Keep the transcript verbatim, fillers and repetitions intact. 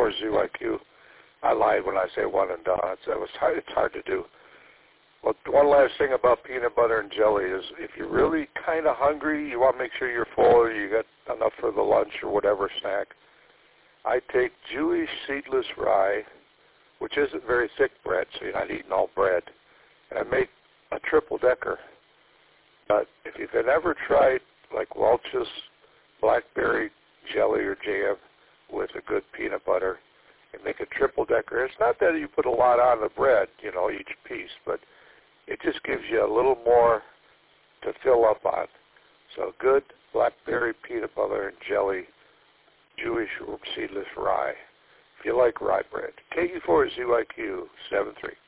four Z Y Q. I lied when I say one and done. It's, it was hard, it's hard to do. Well, one last thing about peanut butter and jelly is if you're really kind of hungry, you want to make sure you're full or you got enough for the lunch or whatever snack. I take Jewish seedless rye, which isn't very thick bread, so you're not eating all bread, and I make a triple decker. But if you've ever tried like Welch's blackberry jelly or jam with a good peanut butter and make a triple decker, it's not that you put a lot on the bread, you know, each piece, but it just gives you a little more to fill up on. So good blackberry peanut butter and jelly, Jewish seedless rye. If you like rye bread. K U four Z Y Q seven three.